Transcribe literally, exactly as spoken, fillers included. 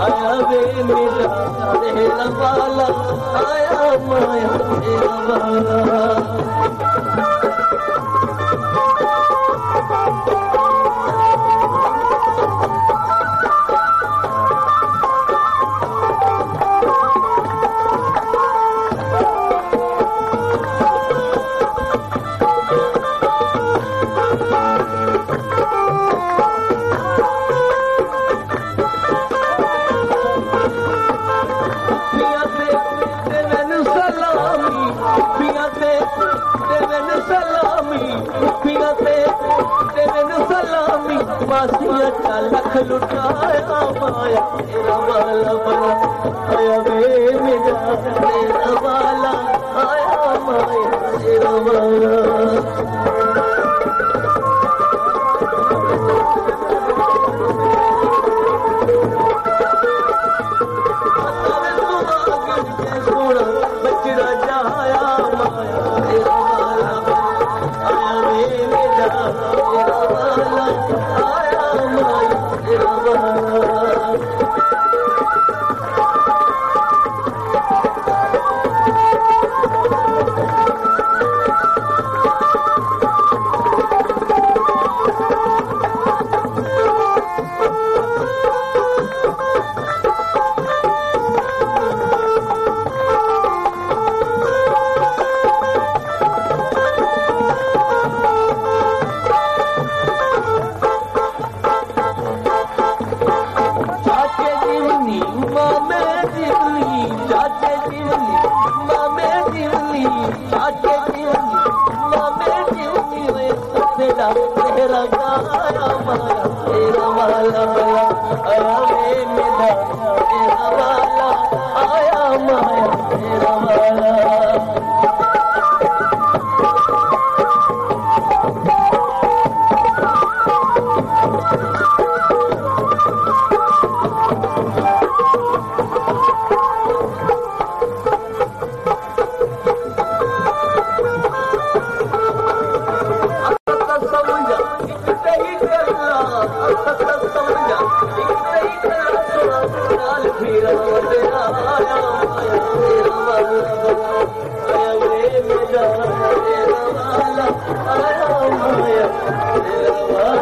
आया वे मेरा तेरा वाला, आया माया तेरा वाला। मासिया का लख लुटाया माया तेरा वाला बना, आया वे मेरा तेरा वाला, आया माया तेरा वाला। सोना बचड़ा जाया माया तेरा वाला, आया वे मेरा तेरा वाला, आया माया तेरा वाला। तेरा गाया माया तेरा वाला, आया वे मेरा तेरा वाला, आया माया तेरा वाला। आया वे मेरा तेरा वाला, आया माया तेरा वाला।